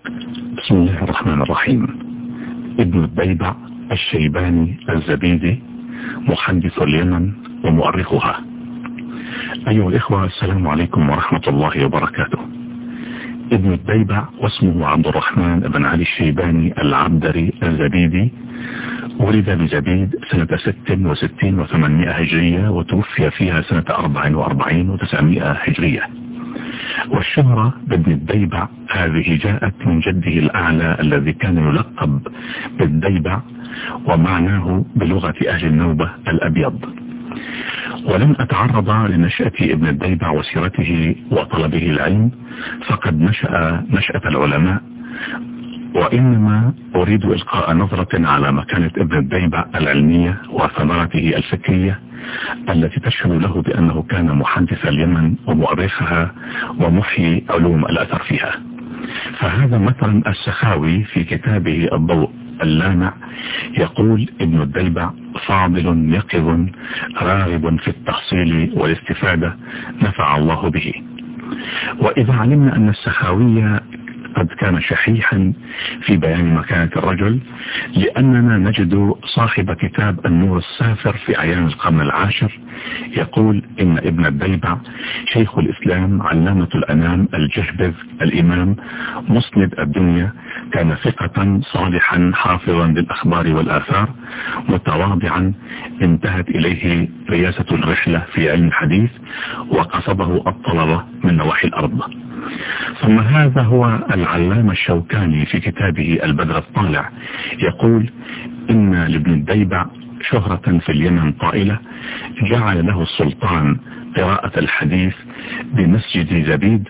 بسم الله الرحمن الرحيم. ابن الديبع الشيباني الزبيدي محدث اليمن ومؤرخها. أيها الإخوة، السلام عليكم ورحمة الله وبركاته. ابن الديبع واسمه عبد الرحمن بن علي الشيباني العبدري الزبيدي، ولد بزبيد سنة 66 و800 هجرية، وتوفي فيها سنة 44 و900 هجرية. والشهرة بابن الديبع هذه جاءت من جده الأعلى الذي كان يلقب بالديبع، ومعناه بلغة أهل النوبة الأبيض. ولن أتعرض لنشأة ابن الديبع وسيرته وطلبه العلم، فقد نشأة العلماء، وإنما أريد إلقاء نظرة على مكانة ابن الديبع العلمية وثمرته الفكرية التي تشهد له بأنه كان محدث اليمن ومؤرخها ومحيي علوم الأثر فيها. فهذا مثلا السخاوي في كتابه الضوء اللامع يقول: ابن الديبع فاضل يقظ راغب في التحصيل والاستفادة، نفع الله به. وإذا علمنا أن السخاوي قد كان شحيحا في بيان مكانة الرجل، لأننا نجد صاحب كتاب النور السافر في أعيان القرن العاشر يقول: إن ابن الديبع شيخ الإسلام علامة الأنام الجهبذ الإمام مسند الدنيا، كان ثقة صالحا حافظا للأخبار والآثار، متواضعا انتهت إليه رياسة الرحلة في علم الحديث، وقصده الطلبة من نواحي الأرض. ثم هذا هو العلامة الشوكاني في كتابه البدر الطالع يقول: إن لابن الديبع شهرة في اليمن طائلة، جعل له السلطان قراءة الحديث بمسجد زبيد.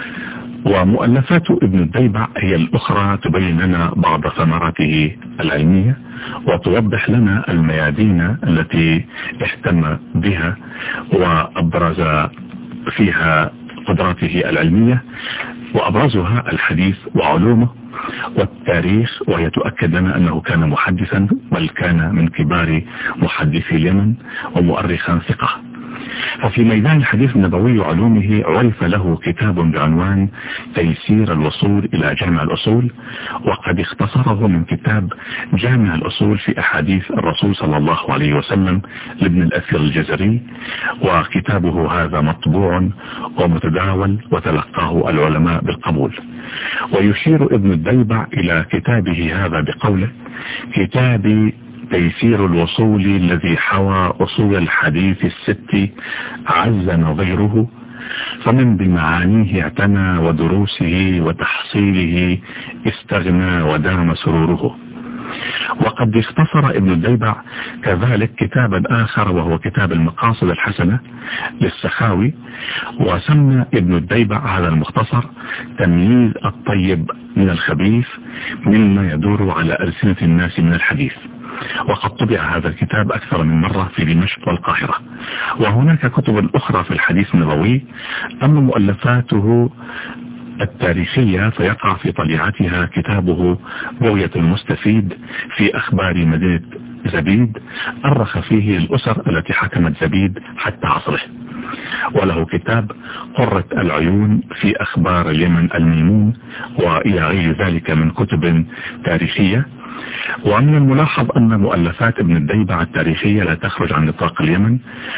ومؤلفات ابن الديبع هي الأخرى تبين لنا بعض ثمراته العلمية، وتوضح لنا الميادين التي اهتم بها وأبرز فيها قدراته العلمية، وأبرزها الحديث وعلومه والتاريخ، وهي تؤكد لنا أنه كان محدثا، بل كان من كبار محدثي اليمن ومؤرخا ثقة. ففي ميدان الحديث النبوي وعلومه عرف له كتاب بعنوان تيسير الوصول إلى جامع الأصول، وقد اختصره من كتاب جامع الأصول في أحاديث الرسول صلى الله عليه وسلم لابن الأثير الجزري، وكتابه هذا مطبوع ومتداول وتلقاه العلماء بالقبول. ويشير ابن الديبع إلى كتابه هذا بقوله: كتابي تيسير الوصول الذي حوى أصول الحديث الست عز نظيره، فمن بمعانيه اعتنى ودروسه وتحصيله استغنى ودام سروره. وقد اختصر ابن الديبع كذلك كتابا آخر وهو كتاب المقاصد الحسنة للسخاوي، وسمى ابن الديبع هذا المختصر تمييز الطيب من الخبيث مما يدور على ألسنة الناس من الحديث. وقد طبع هذا الكتاب أكثر من مرة في دمشق والقاهرة. وهناك كتب أخرى في الحديث النبوي. أما مؤلفاته التاريخية فيقع في طليعتها كتابه رؤية المستفيد في أخبار مدينة زبيد، أرخ فيه الأسر التي حكمت زبيد حتى عصره. وله كتاب قرة العيون في أخبار اليمن الميمون، وإلى غير ذلك من كتب تاريخية. ومن الملاحظ أن مؤلفات ابن الديبع التاريخية لا تخرج عن نطاق اليمن،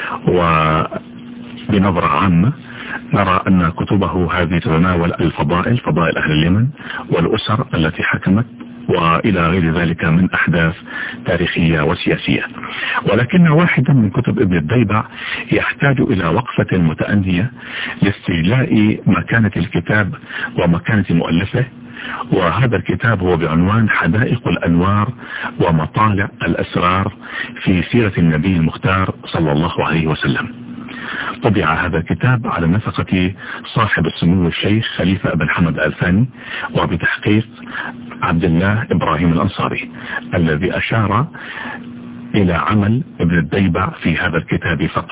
وبنظرة عامة نرى أن كتبه هذه تتناول الفضائل، فضائل أهل اليمن والأسر التي حكمت، وإلى غير ذلك من أحداث تاريخية وسياسية. ولكن واحدا من كتب ابن الديبع يحتاج إلى وقفة متأنية لاستجلاء مكانة الكتاب ومكانة مؤلفه، وهذا الكتاب هو بعنوان حدائق الأنوار ومطالع الأسرار في سيرة النبي المختار صلى الله عليه وسلم. طبع هذا الكتاب على نفقة صاحب السمو الشيخ خليفة بن حمد الثاني، وبتحقيق عبد الله إبراهيم الأنصاري، الذي أشار إلى عمل ابن الديبع في هذا الكتاب فقال: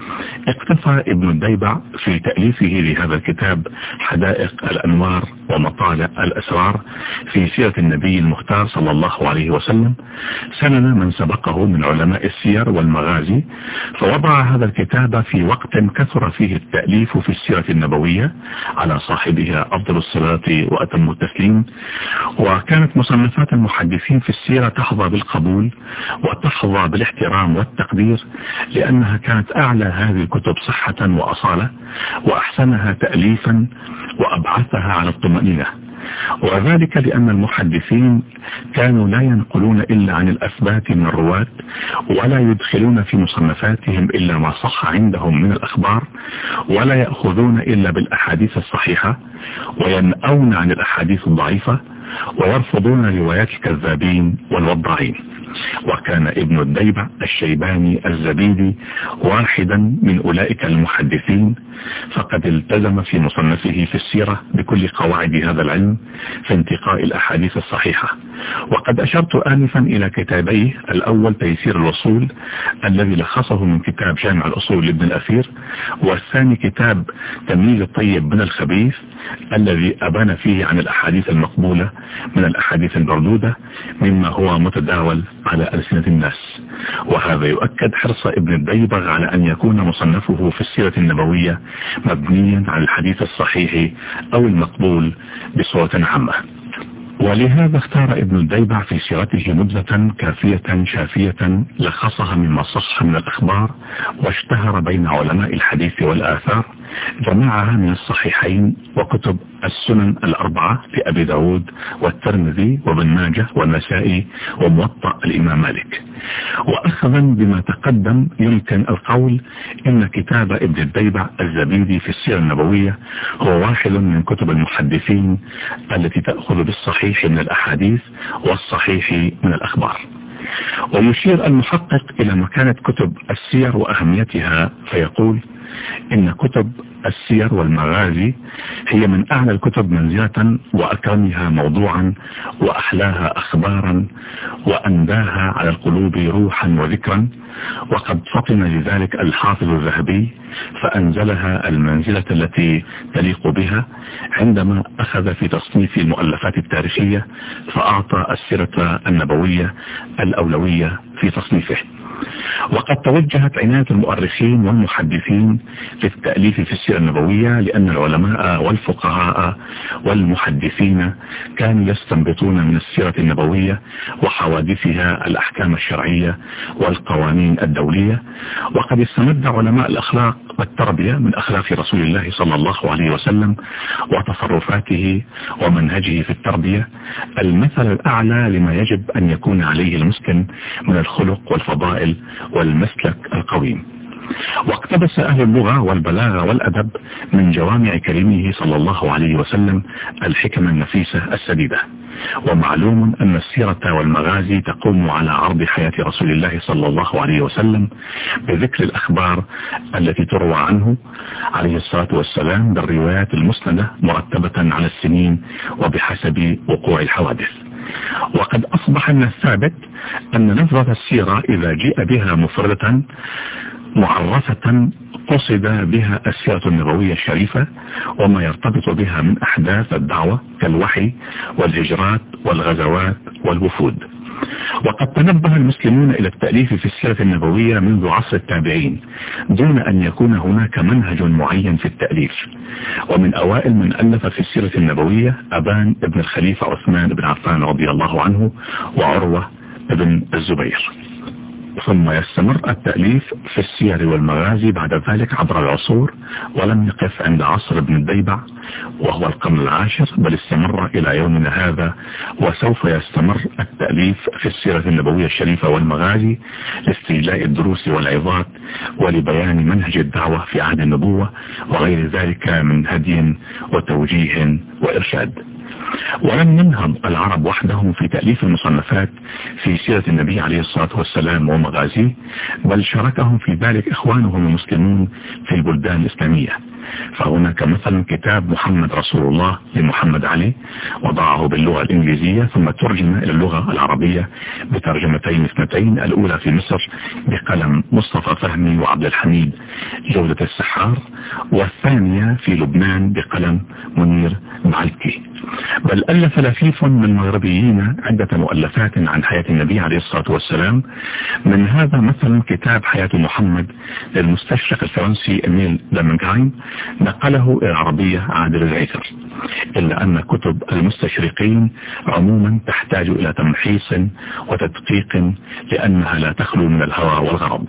اقتفى ابن الديبع في تأليفه لهذا الكتاب حدائق الأنوار ومطالع الأسرار في سيرة النبي المختار صلى الله عليه وسلم سنن من سبقه من علماء السير والمغازي، فوضع هذا الكتاب في وقت كثر فيه التأليف في السيرة النبوية على صاحبها أفضل الصلاة وأتم التسليم. وكانت مصنفات المحدثين في السيرة تحظى بالقبول وتحظى بالاحترام والتقدير، لأنها كانت أعلى هذه الكتب صحة وأصالة وأحسنها تأليفا وأبعثها على الطمأنينة، وذلك لأن المحدثين كانوا لا ينقلون إلا عن الأثبات من الرواة، ولا يدخلون في مصنفاتهم إلا ما صح عندهم من الأخبار، ولا يأخذون إلا بالأحاديث الصحيحة، وينأون عن الأحاديث الضعيفة، ويرفضون روايات الكذابين والوضاعين. وكان ابن الديبع الشيباني الزبيدي واحدا من أولئك المحدثين، فقد التزم في مصنفه في السيرة بكل قواعد هذا العلم في انتقاء الأحاديث الصحيحة. وقد أشرت آنفا إلى كتابيه: الأول تيسير الوصول الذي لخصه من كتاب جامع الأصول لابن الأثير، والثاني كتاب تمييز الطيب من الخبيث الذي أبان فيه عن الأحاديث المقبولة من الأحاديث المردودة مما هو متداول على ألسنة الناس. وهذا يؤكد حرص ابن الديبع على أن يكون مصنفه في السيرة النبوية مبنيا على الحديث الصحيح أو المقبول بصورة عامة. ولهذا اختار ابن الديبع في سيرته نبذة كافية شافية لخصها مما صح من الأخبار واشتهر بين علماء الحديث والآثار، جمعها من الصحيحين وكتب السنن الأربعة لأبي داود والترمذي وابن ماجه والنسائي وموطأ الإمام مالك. وأخذا بما تقدم يمكن القول إن كتاب ابن الديبع الزبيدي في السيرة النبوية هو واحد من كتب المحدثين التي تأخذ بالصحيح من الأحاديث والصحيح من الأخبار. ويشير المحقق إلى مكانة كتب السير وأهميتها فيقول إن كتب السير والمغازي هي من أعلى الكتب منزلة وأكرمها موضوعا وأحلاها أخبارا وأنداها على القلوب روحا وذكرا. وقد فطن لذلك الحافظ الذهبي فأنزلها المنزلة التي تليق بها عندما أخذ في تصنيف المؤلفات التاريخية، فأعطى السيرة النبوية الأولوية في تصنيفه. وقد توجهت عناية المؤرخين والمحدثين في التأليف في السيرة النبوية، لأن العلماء والفقهاء والمحدثين كانوا يستنبطون من السيرة النبوية وحوادثها الأحكام الشرعية والقوانين الدولية. وقد استمد علماء الأخلاق والتربية من أخلاق رسول الله صلى الله عليه وسلم وتصرفاته ومنهجه في التربية المثل الأعلى لما يجب أن يكون عليه المسلم من الخلق والفضائل والمسلك القويم. واقتبس أهل اللغة والبلاغة والأدب من جوامع كلمه صلى الله عليه وسلم الحكم النفيسة السديدة. ومعلوم أن السيرة والمغازي تقوم على عرض حياة رسول الله صلى الله عليه وسلم بذكر الأخبار التي تروى عنه عليه الصلاة والسلام بالروايات المسندة مرتبة على السنين وبحسب وقوع الحوادث. وقد أصبح من الثابت أن لفظة السيرة إذا جاء بها مفردة معرفة قصد بها السيرة النبوية الشريفة وما يرتبط بها من أحداث الدعوة كالوحي والهجرات والغزوات والوفود. وقد تنبه المسلمون إلى التأليف في السيرة النبوية منذ عصر التابعين دون أن يكون هناك منهج معين في التأليف. ومن أوائل من ألف في السيرة النبوية أبان ابن الخليفة عثمان بن عفان رضي الله عنه وعروة بن الزبير. ثم يستمر التأليف في السير والمغازي بعد ذلك عبر العصور، ولم يقف عند عصر ابن الديبع وهو القرن العاشر، بل استمر إلى يومنا هذا. وسوف يستمر التأليف في السيرة النبوية الشريفة والمغازي لاستجلاء الدروس والعظات ولبيان منهج الدعوة في عهد النبوة وغير ذلك من هدي وتوجيه وإرشاد. ولم ينهض العرب وحدهم في تأليف المصنفات في سيرة النبي عليه الصلاة والسلام ومغازيه، بل شاركهم في ذلك إخوانهم المسلمون في البلدان الإسلامية. فهناك مثلا كتاب محمد رسول الله لمحمد علي، وضعه باللغة الإنجليزية ثم ترجم إلى اللغة العربية بترجمتين اثنتين، الأولى في مصر بقلم مصطفى فهمي وعبد الحميد جودة السحار، والثانية في لبنان بقلم منير معلكي. بل ألف لفيف من المغربيين عدة مؤلفات عن حياة النبي عليه الصلاة والسلام. من هذا مثلا كتاب حياة محمد للمستشرق الفرنسي إميل دامنغهايم، نقله إلى العربية عادل العيسر، إلا أن كتب المستشرقين عموما تحتاج إلى تمحيص وتدقيق لأنها لا تخلو من الهوى والغرض.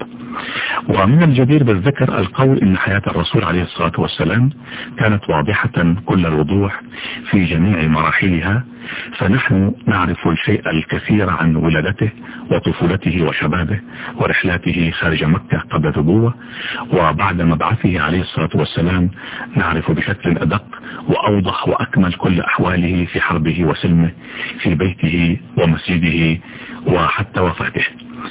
ومن الجدير بالذكر القول إن حياة الرسول عليه الصلاة والسلام كانت واضحة كل الوضوح في جميع مراحلها، فنحن نعرف الشيء الكثير عن ولادته وطفولته وشبابه ورحلاته خارج مكة قبل نبوة، وبعد مبعثه عليه الصلاة والسلام نعرف بشكل أدق وأوضح وأكمل كل أحواله في حربه وسلمه في بيته ومسجده وحتى وفاته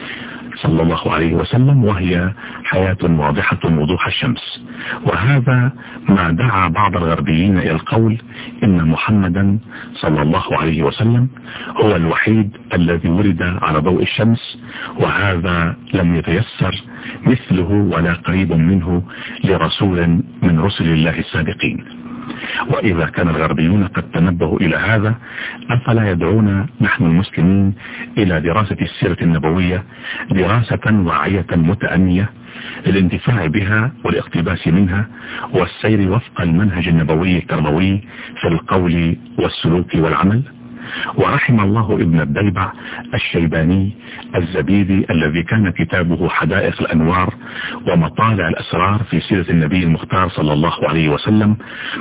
صلى الله عليه وسلم، وهي حياة واضحة وضوح الشمس. وهذا ما دعا بعض الغربيين إلى القول إن محمدا صلى الله عليه وسلم هو الوحيد الذي ولد على ضوء الشمس، وهذا لم يتيسر مثله ولا قريب منه لرسول من رسل الله السابقين. وإذا كان الغربيون قد تنبهوا إلى هذا، أفلا يدعونا نحن المسلمين إلى دراسة السيرة النبوية دراسة واعية متأنية للانتفاع بها والاقتباس منها والسير وفق المنهج النبوي التربوي في القول والسلوك والعمل؟ ورحم الله ابن البيبع الشيباني الزبيدي الذي كان كتابه حدائق الأنوار ومطالع الأسرار في سيرة النبي المختار صلى الله عليه وسلم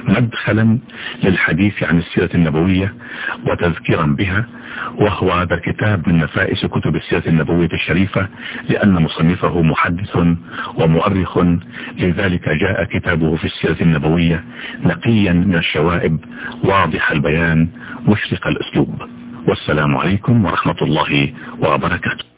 مدخلا للحديث عن السيرة النبوية وتذكيرا بها، وهو هذا الكتاب من نفائس كتب السيرة النبوية الشريفة، لأن مصنفه محدث ومؤرخ، لذلك جاء كتابه في السيرة النبوية نقيا من الشوائب واضح البيان مشرق الأسلوب. والسلام عليكم ورحمة الله وبركاته.